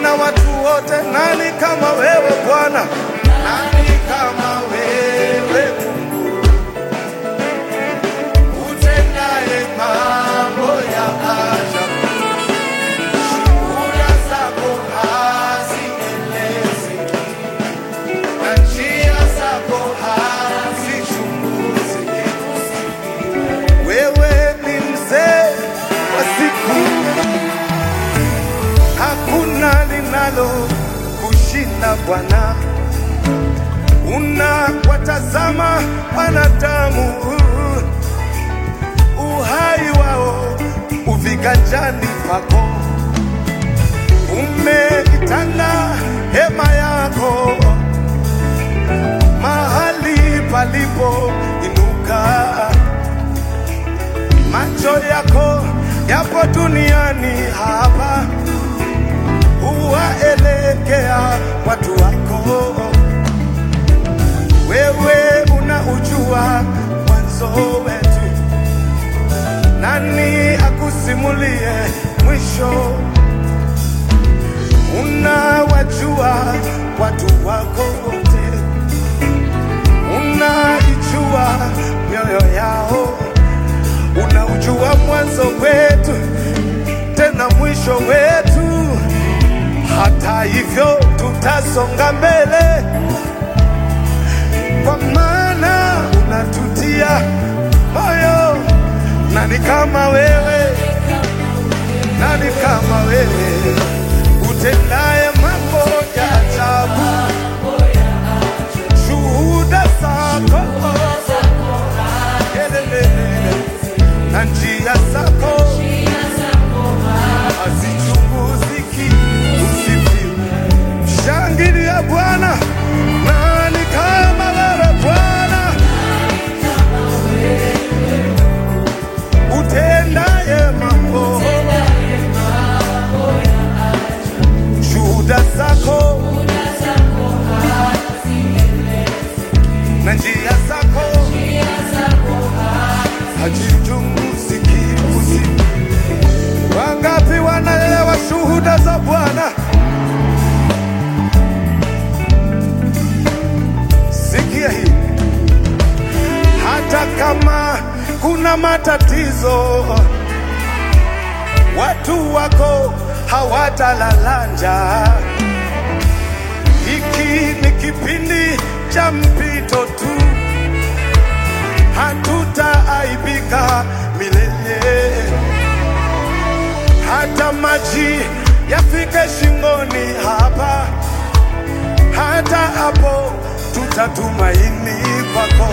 na watu wote. Nani kama wewe Bwana? Nani kama wewe Mungu, utendaye mambo ya ajabu? Shuhuda zako hazielezeki, na njia zako hazichunguziki. Wewe ni mzee wa siku, hakuna linalo kushinda Bwana. Unawatazama wanadamu, uhai wao uviganjani pako. Umeitanda hema yako mahali palipo inuka. Macho yako yapo duniani hapa, uwaelekea watu wako. Wewe unaujua mwanzo wetu, nani akusimulie mwisho? Unawajua watu wako wote, unaijua mioyo yao. Unaujua mwanzo wetu tena mwisho wetu. Hata hivyo tutasonga mbele, kwa maana unatutia moyo. Nani kama wewe? Nani kama wewe, utendaye mambo ya ajabu? Shuhuda zako na njia zako hazichunguziki. Usifiwe, shangilia Bwana. Nani kama wewe Bwana, utendaye mambo? Shuhuda zako na njia zako hazichunguziki. Wangapi wanaelewa shuhuda za Bwana? Sikia hii, hata kama kuna matatizo, watu wako hawatalala njaa. Hiki ni kipindi cha mpito tu, hatutaaibika milele. Hata maji yafike shingoni hapa, hata hapo tutatumaini kwako.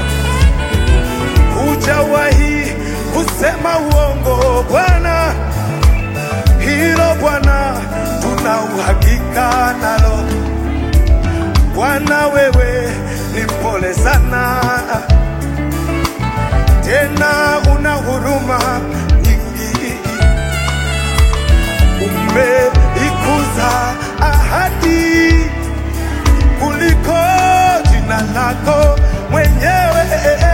Hujawahi kusema uongo Bwana, hilo Bwana tuna uhakika nalo. Bwana wewe ni mpole sana, tena una huruma nyingi. Umeikuza ahadi kuliko jina lako mwenyewe.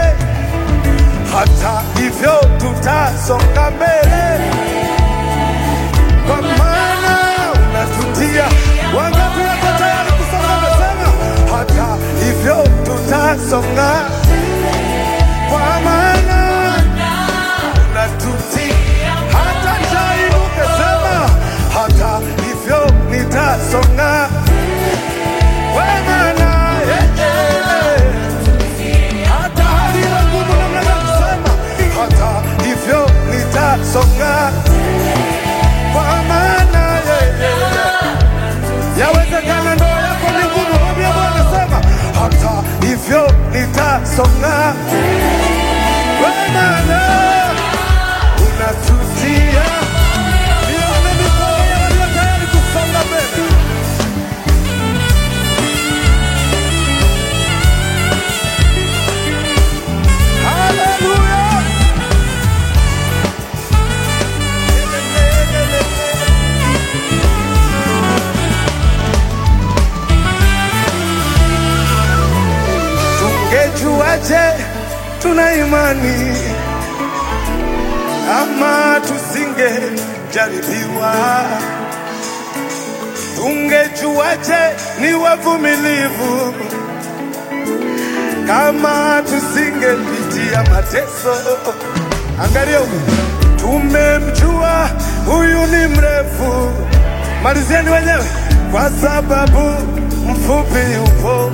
Hata hivyo tutasonga mbele, kwa maana unatutia. Wangapi wako tayari kusonga mbele? Hata hivyo tutasonga, kwa maana unatutia. Hata njaa inuke, sema hata hivyo nitasonga, kwa maana hata hali iwe ngumu namna gani, sema hata hivyo nitasonga, kwa maana yawezekana ndoa yako ni ngumu. Mwambie Bwana, sema hata hivyo nitasonga, kwa maana unatutia. Nione mikono ya walio tayari kusonga mbele. Haleluya. Tungejuaje tuna imani ama tusinge jaribiwa? tungejuaje ni wavumilivu kama tusingepitia mateso. Angalia huyu, tumemjua huyu ni mrefu, malizieni wenyewe, kwa sababu mfupi upo.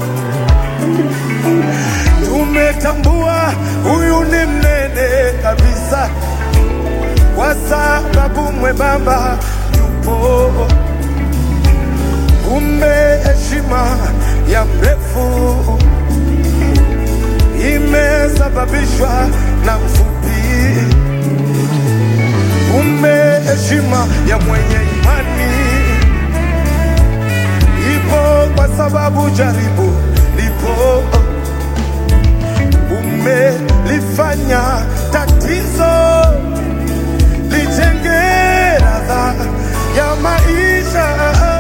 Tumetambua huyu ni mnene kabisa, kwa sababu mwembamba yupo. Kumbe heshima ya mrefu imesababishwa na mfupi. Kumbe heshima ya mwenye imani ipo kwa sababu jaribu lipo. Umelifanya tatizo lijenge ladha ya maisha.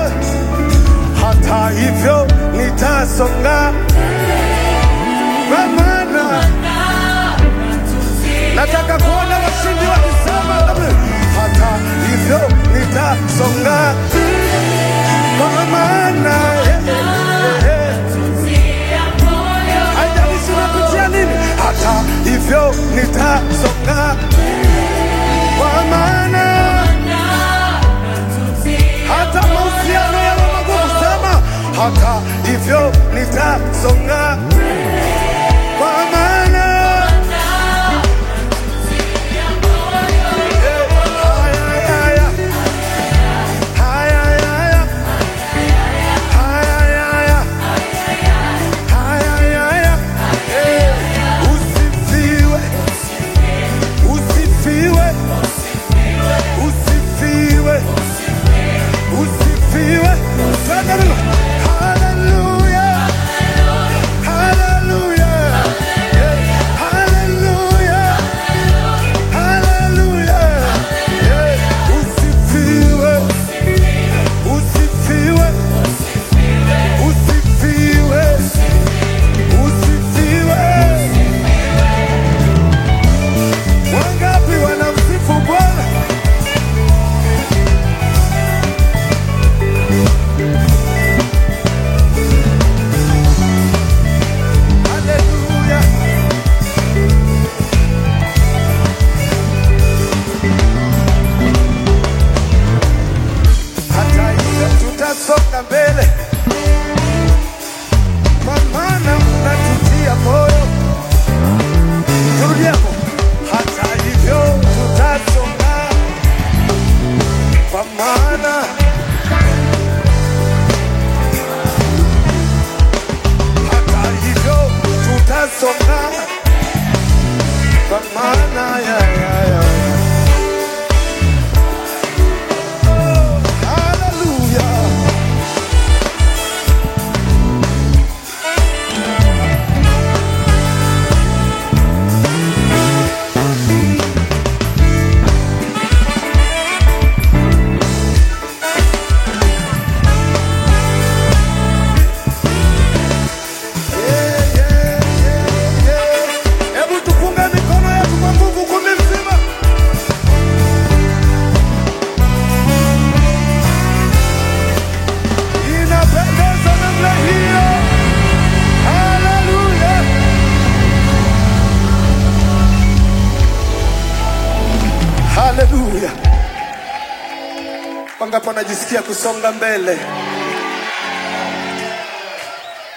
Hata hivyo nitasonga, kwa maana nataka kuona washindi wakisema hata hivyo nitasonga, kwa maana haijalishi napitia nini, hata hivyo nitasonga, kwa maana hata mahusiano ya magumu sema, hata hivyo nitasonga, kwa maana songa mbele, kwa maana unatutia moyo. Turudi hapo. Hata hivyo tutasonga, kwa maana hata hivyo tutasonga, kwa maana haleluya. Wangapi wanajisikia kusonga mbele?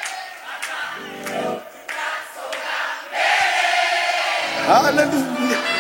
Haleluya.